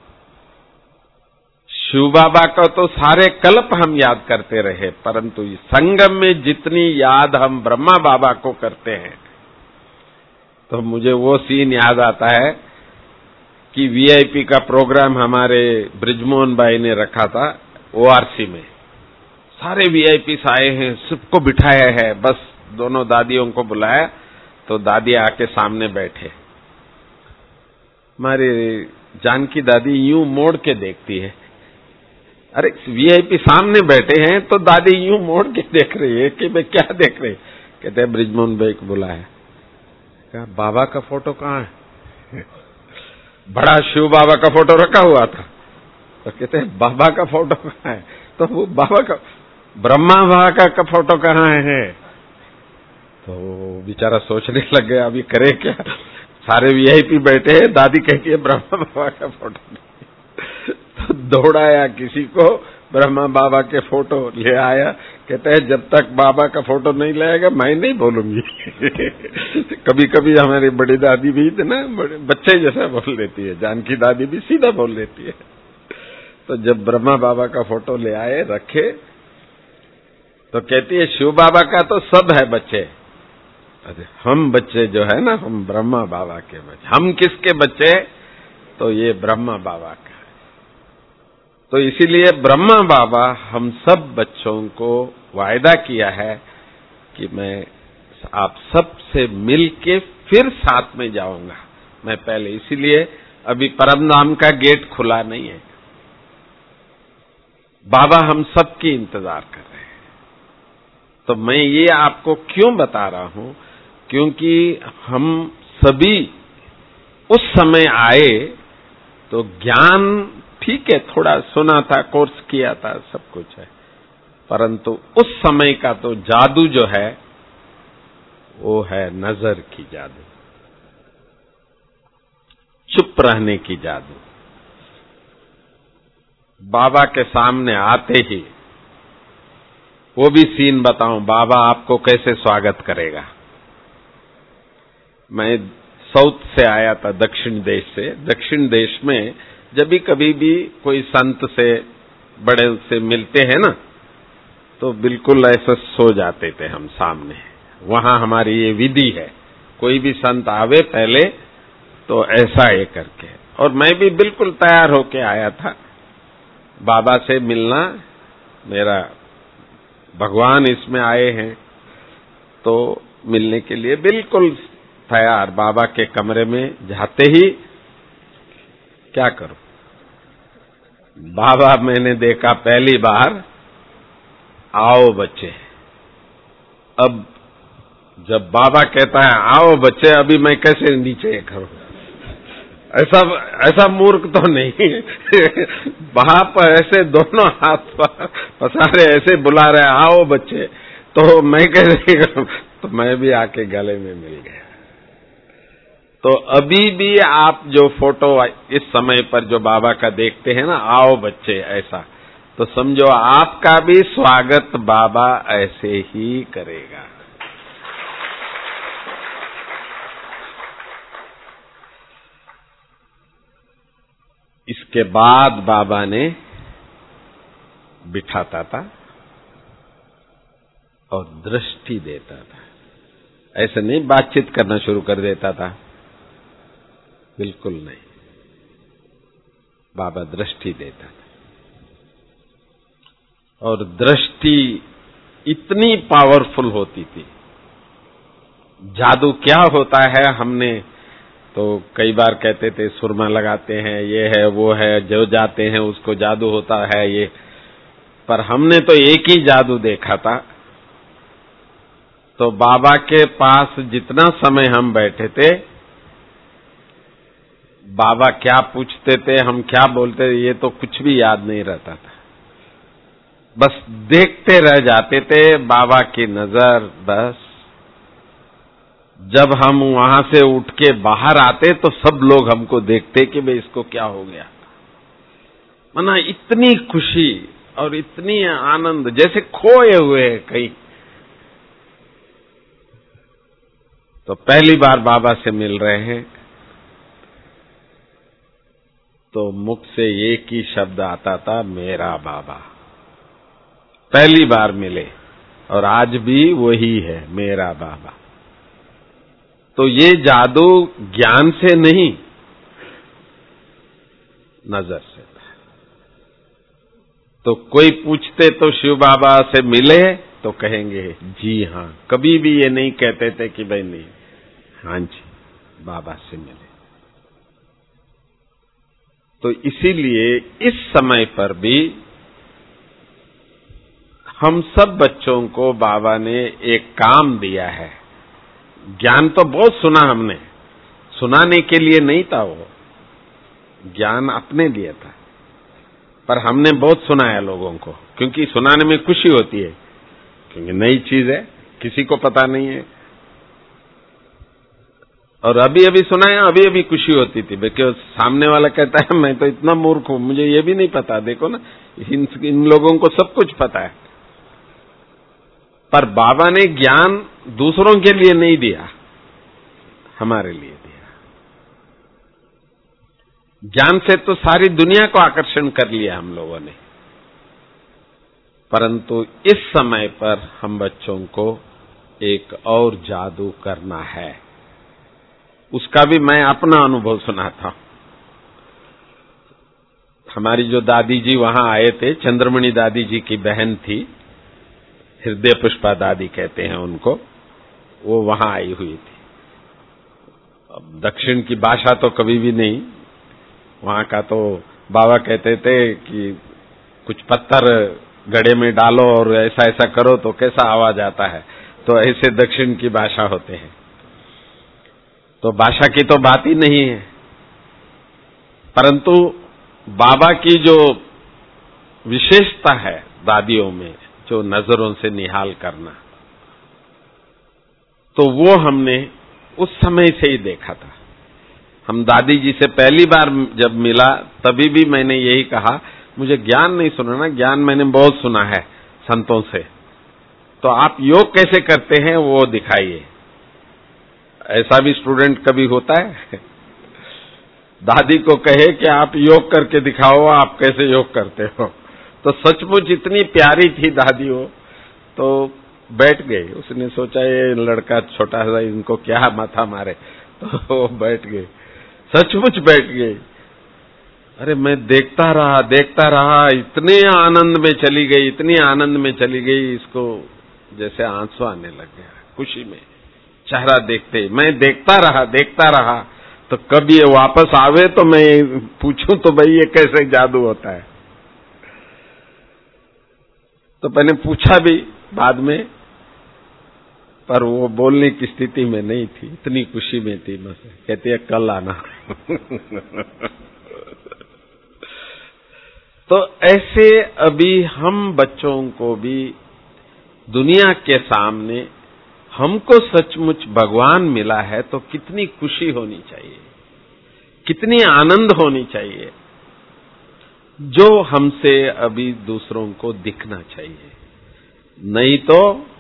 शिव बाबा का तो सारे कल्प हम याद करते रहे, परंतु इस संगम में जितनी याद हम ब्रह्मा बाबा को करते हैं, तो मुझे वो सीन याद आता है कि वीआईपी का प्रोग्राम हमारे ब्रिजमोहन भाई ने रखा था ओआरसी में। सारे वीआईपीस आए हैं, सबको बिठाया है, बस दोनों दादियों को बुलाया, तो दादी आके सामने बैठे। हमारी जानकी दादी यूं मोड़ के देखती है, अरे वीआईपी सामने बैठे हैं तो दादी यूं मोड़ के देख रही है कि मैं क्या देख रही। कहते हैं ब्रिजमोहन भाई को बुलाया। कहा बाबा का फोटो कहाँ है? बड़ा शिव बाबा का फोटो रखा हुआ था। तो कहते हैं बाबा का फोटो कहाँ है? तो वो बाबा का, ब्रह्मा बाबा का फोटो कहाँ है? तो बेचारा सोचने लग गया अभी करे क्या, सारे वीआईपी बैठे हैं, दादी कहती है ब्रह्मा बाबा का फोटो नहीं। तो दौड़ाया किसी को, ब्रह्मा बाबा के फोटो ले आया। कहते हैं जब तक बाबा का फोटो नहीं लाएगा मैं नहीं बोलूंगी। कभी कभी हमारी बड़ी दादी भी ना बच्चे जैसा बोल देती है, जानकी दादी भी सीधा बोल देती है। तो जब ब्रह्मा बाबा का फोटो ले आए रखे, तो कहती है शिव बाबा का तो सब है बच्चे, अरे हम बच्चे जो है ना, हम ब्रह्मा बाबा के बच्चे। हम किसके बच्चे? तो ये ब्रह्मा बाबा का। तो इसीलिए ब्रह्मा बाबा हम सब बच्चों को वायदा किया है कि मैं आप सब से मिलके फिर साथ में जाऊंगा। मैं पहले, इसीलिए अभी परमधाम का गेट खुला नहीं है। बाबा हम सबकी इंतजार कर रहे हैं। तो मैं ये आपको क्यों बता रहा हूं, क्योंकि हम सभी उस समय आए तो ज्ञान ठीक है, थोड़ा सुना था, कोर्स किया था, सब कुछ है, परंतु उस समय का तो जादू जो है वो है नजर की जादू, चुप रहने की जादू। बाबा के सामने आते ही वो भी सीन बताऊं, बाबा आपको कैसे स्वागत करेगा। मैं साउथ से आया था, दक्षिण देश से। दक्षिण देश में जब भी कभी भी कोई संत से बड़े से मिलते हैं ना, तो बिल्कुल ऐसे सो जाते थे हम सामने। वहां हमारी ये विधि है, कोई भी संत आवे पहले तो ऐसा ये करके। और मैं भी बिल्कुल तैयार होके आया था बाबा से मिलना, मेरा भगवान इसमें आए हैं तो मिलने के लिए बिल्कुल तैयार। बाबा के कमरे में जाते ही क्या करूं, बाबा मैंने देखा पहली बार, आओ बच्चे। अब जब बाबा कहता है आओ बच्चे, अभी मैं कैसे नीचे करूं, ऐसा मूर्ख तो नहीं। बाप ऐसे दोनों हाथ पसारे ऐसे बुला रहे आओ बच्चे, तो मैं कैसे करूं, तो मैं भी आके गले में मिल गया। तो अभी भी आप जो फोटो इस समय पर जो बाबा का देखते हैं ना, आओ बच्चे ऐसा, तो समझो आपका भी स्वागत बाबा ऐसे ही करेगा। इसके बाद बाबा ने बिठाता था और दृष्टि देता था। ऐसे नहीं बातचीत करना शुरू कर देता था, बिल्कुल नहीं। बाबा दृष्टि देता था, और दृष्टि इतनी पावरफुल होती थी। जादू क्या होता है, हमने तो कई बार कहते थे सुरमा लगाते हैं, ये है वो है, जो जाते हैं उसको जादू होता है ये, पर हमने तो एक ही जादू देखा था। तो बाबा के पास जितना समय हम बैठे थे, बाबा क्या पूछते थे, हम क्या बोलते थे, ये तो कुछ भी याद नहीं रहता था। बस देखते रह जाते थे बाबा की नजर। बस जब हम वहां से उठ के बाहर आते तो सब लोग हमको देखते कि भाई इसको क्या हो गया। मना इतनी खुशी और इतनी आनंद, जैसे खोए हुए कहीं। तो पहली बार बाबा से मिल रहे हैं तो मुख से एक ही शब्द आता था, मेरा बाबा। पहली बार मिले और आज भी वही है, मेरा बाबा। तो ये जादू ज्ञान से नहीं, नजर से था। तो कोई पूछते तो शिव बाबा से मिले तो कहेंगे जी हाँ, कभी भी ये नहीं कहते थे कि भाई नहीं, हाँ जी बाबा से मिले। तो इसीलिए इस समय पर भी हम सब बच्चों को बाबा ने एक काम दिया है। ज्ञान तो बहुत सुना हमने, सुनाने के लिए नहीं था, वो ज्ञान अपने लिए था, पर हमने बहुत सुनाया लोगों को, क्योंकि सुनाने में खुशी होती है, क्योंकि नई चीज है, किसी को पता नहीं है। और अभी अभी सुनाया, अभी अभी खुशी होती थी, क्योंकि सामने वाला कहता है मैं तो इतना मूर्ख हूं, मुझे ये भी नहीं पता। देखो ना, इन लोगों को सब कुछ पता है। पर बाबा ने ज्ञान दूसरों के लिए नहीं दिया, हमारे लिए दिया। ज्ञान से तो सारी दुनिया को आकर्षण कर लिया हम लोगों ने, परंतु इस समय पर हम बच्चों को एक और जादू करना है। उसका भी मैं अपना अनुभव सुनाता हूं। हमारी जो दादी जी वहां आए थे, चंद्रमणि दादी जी की बहन थी, हृदय पुष्पा दादी कहते हैं उनको, वो वहां आई हुई थी। अब दक्षिण की भाषा तो कभी भी नहीं, वहां का तो बाबा कहते थे कि कुछ पत्थर गड्ढे में डालो और ऐसा ऐसा करो तो कैसा आवाज आता है, तो ऐसे दक्षिण की भाषा होते हैं। तो भाषा की तो बात ही नहीं है, परंतु बाबा की जो विशेषता है दादियों में, जो नजरों से निहाल करना, तो वो हमने उस समय से ही देखा था। हम दादी जी से पहली बार जब मिला तभी भी मैंने यही कहा, मुझे ज्ञान नहीं सुनाना, ज्ञान मैंने बहुत सुना है संतों से, तो आप योग कैसे करते हैं वो दिखाइए। ऐसा भी स्टूडेंट कभी होता है दादी को कहे कि आप योग करके दिखाओ, आप कैसे योग करते हो। तो सचमुच इतनी प्यारी थी दादी वो, तो बैठ गई। उसने सोचा ये लड़का छोटा सा, इनको क्या माथा मारे, तो बैठ गई, सचमुच बैठ गई। अरे मैं देखता रहा, इतने आनंद में चली गई, इतनी आनंद में चली गई, इसको जैसे आंसू आने लग गया खुशी में चेहरा देखते। मैं देखता रहा, तो कब ये वापस आवे तो मैं पूछूं तो भाई ये कैसे जादू होता है। तो मैंने पूछा भी बाद में, पर वो बोलने की स्थिति में नहीं थी, इतनी खुशी में थी। बस कहती है कल आना तो ऐसे अभी हम बच्चों को भी दुनिया के सामने हमको सचमुच भगवान मिला है तो कितनी खुशी होनी चाहिए, कितनी आनंद होनी चाहिए, जो हमसे अभी दूसरों को दिखना चाहिए। नहीं तो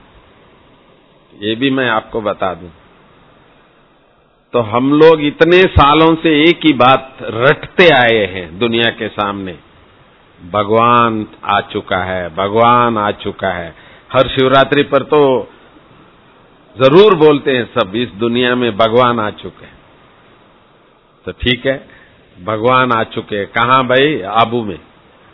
ये भी मैं आपको बता दूं, तो हम लोग इतने सालों से एक ही बात रटते आए हैं दुनिया के सामने, भगवान आ चुका है, भगवान आ चुका है। हर शिवरात्रि पर तो जरूर बोलते हैं सब, इस दुनिया में भगवान आ चुके हैं। तो ठीक है, भगवान आ चुके, कहां भाई? आबू में।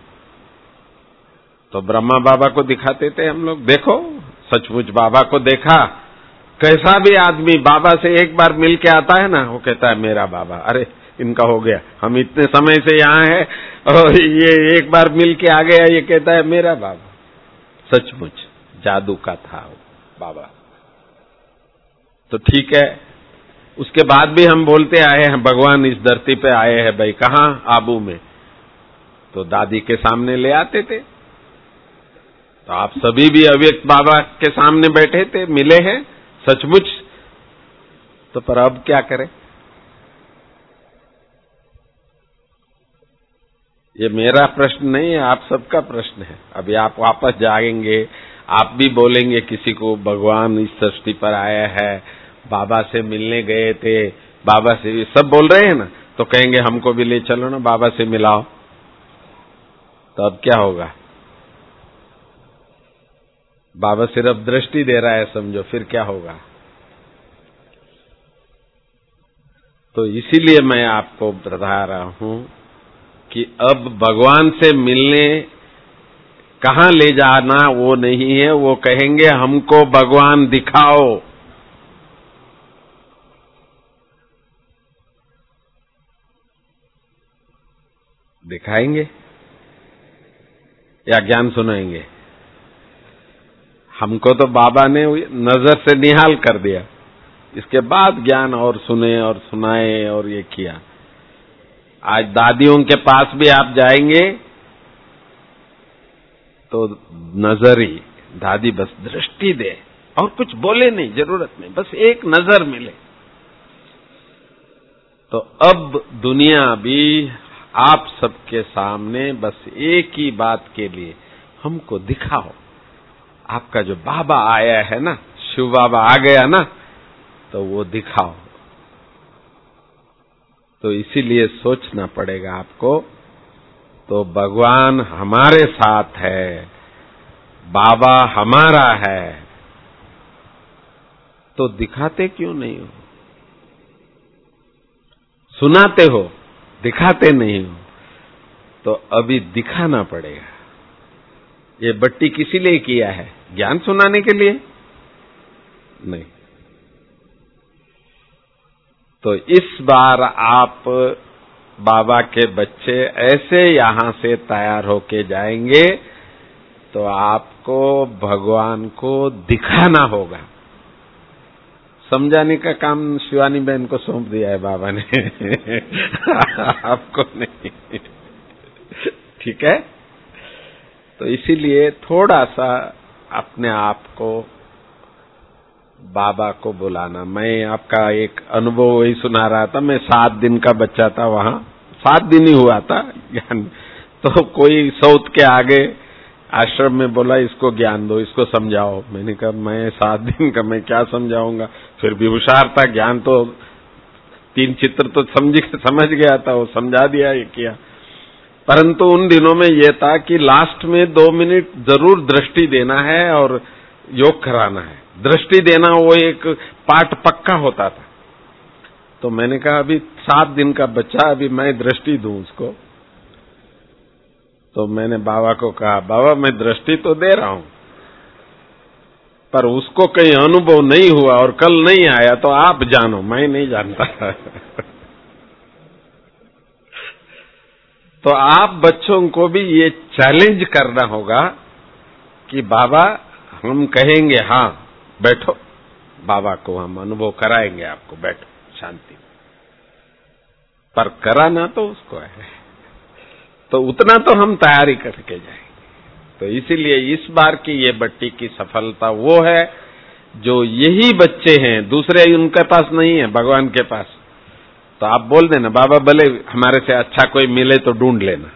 तो ब्रह्मा बाबा को दिखाते थे हम लोग, देखो सचमुच बाबा को देखा। कैसा भी आदमी बाबा से एक बार मिल के आता है ना, वो कहता है मेरा बाबा। अरे इनका हो गया, हम इतने समय से यहाँ हैं और ये एक बार मिल के आ गया, ये कहता है मेरा बाबा। सचमुच जादू का था वो बाबा। तो ठीक है, उसके बाद भी हम बोलते आए हैं भगवान इस धरती पे आए हैं भाई, कहां? आबू में। तो दादी के सामने ले आते थे, तो आप सभी भी अव्यक्त बाबा के सामने बैठे थे, मिले हैं सचमुच। तो पर अब क्या करें? ये मेरा प्रश्न नहीं है, आप सबका प्रश्न है। अभी आप वापस जाएंगे, आप भी बोलेंगे किसी को भगवान इस सृष्टि पर आया है, बाबा से मिलने गए थे, बाबा से सब बोल रहे हैं ना, तो कहेंगे हमको भी ले चलो ना, बाबा से मिलाओ। तो अब क्या होगा? बाबा सिर्फ दृष्टि दे रहा है समझो, फिर क्या होगा? तो इसीलिए मैं आपको बता रहा हूं कि अब भगवान से मिलने कहां ले जाना वो नहीं है, वो कहेंगे हमको भगवान दिखाओ। दिखाएंगे या ज्ञान सुनाएंगे? हमको तो बाबा ने नजर से निहाल कर दिया, इसके बाद ज्ञान और सुने और सुनाए और ये किया। आज दादियों के पास भी आप जाएंगे तो नजर ही, दादी बस दृष्टि दे और कुछ बोले नहीं, जरूरत नहीं, बस एक नजर मिले। तो अब दुनिया भी आप सबके सामने बस एक ही बात के लिए, हमको दिखाओ आपका जो बाबा आया है ना, शिव बाबा आ गया ना, तो वो दिखाओ। तो इसीलिए सोचना पड़ेगा आपको, तो भगवान हमारे साथ है, बाबा हमारा है, तो दिखाते क्यों नहीं हो? सुनाते हो, दिखाते नहीं हो। तो अभी दिखाना पड़ेगा। ये बट्टी किसी लिए किया है? ज्ञान सुनाने के लिए नहीं। तो इस बार आप बाबा के बच्चे ऐसे यहां से तैयार होके जाएंगे तो आपको भगवान को दिखाना होगा। समझाने का काम शिवानी बहन को सौंप दिया है बाबा ने आपको नहीं। ठीक है? तो इसीलिए थोड़ा सा अपने आप को बाबा को बुलाना। मैं आपका एक अनुभव वही सुना रहा था। मैं 7 दिन का बच्चा था, वहां 7 दिन ही हुआ था ज्ञान। तो कोई सौत के आगे आश्रम में बोला, इसको ज्ञान दो, इसको समझाओ। मैंने कहा मैं 7 दिन का मैं क्या समझाऊंगा। फिर भी होशियार था, ज्ञान तो 3 चित्र तो समझ गया था, वो समझा दिया, ये किया। परंतु उन दिनों में ये था कि लास्ट में 2 मिनट जरूर दृष्टि देना है और योग कराना है। दृष्टि देना वो एक पाठ पक्का होता था। तो मैंने कहा अभी 7 दिन का बच्चा, अभी मैं दृष्टि दूं उसको। तो मैंने बाबा को कहा, बाबा मैं दृष्टि तो दे रहा हूं, पर उसको कहीं अनुभव नहीं हुआ और कल नहीं आया तो आप जानो, मैं नहीं जानता। तो आप बच्चों को भी ये चैलेंज करना होगा कि बाबा हम कहेंगे हाँ बैठो, बाबा को हम अनुभव कराएंगे, आपको बैठो शांति, पर कराना तो उसको है। तो उतना तो हम तैयारी करके जाएंगे। तो इसीलिए इस बार की ये बट्टी की सफलता वो है जो यही बच्चे हैं, दूसरे उनके पास नहीं है, भगवान के पास। तो आप बोल देना बाबा भले हमारे से अच्छा कोई मिले तो ढूंढ लेना।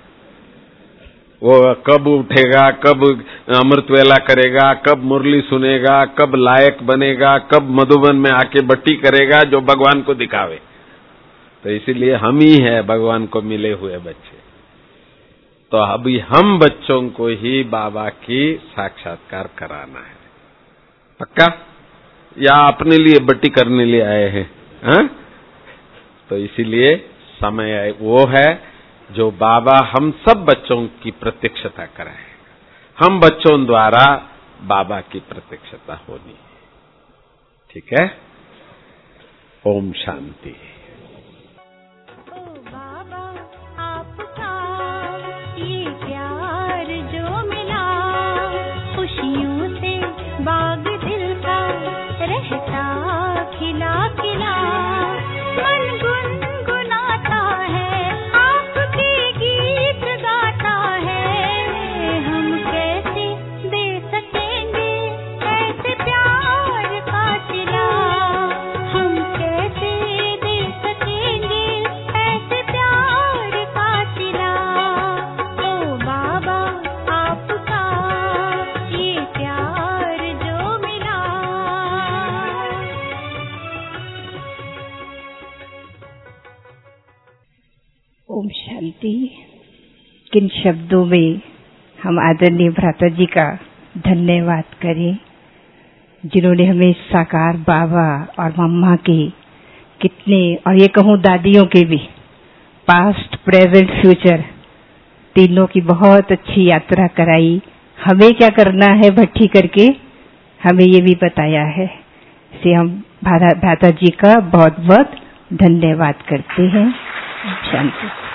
वो कब उठेगा, कब अमृतवेला करेगा, कब मुरली सुनेगा, कब लायक बनेगा, कब मधुबन में आके बट्टी करेगा, जो भगवान को दिखावे। तो इसीलिए हम ही है भगवान को मिले हुए बच्चे। तो अभी हम बच्चों को ही बाबा की साक्षात्कार कराना है। पक्का? या अपने लिए बट्टी करने लिए आए हैं? हाँ? तो इसीलिए समय वो है जो बाबा हम सब बच्चों की प्रत्यक्षता कराए। हम बच्चों द्वारा बाबा की प्रत्यक्षता होनी है। ठीक है? ओम शांति। ओम शांति। किन शब्दों में हम आदरणीय भ्राता जी का धन्यवाद करें, जिन्होंने हमें साकार बाबा और मम्मा के कितने, और ये कहूँ दादियों के भी, पास्ट प्रेजेंट फ्यूचर तीनों की बहुत अच्छी यात्रा कराई। हमें क्या करना है भट्टी करके हमें ये भी बताया है। इसे हम भ्राता जी का बहुत बहुत धन्यवाद करते हैं। शांति।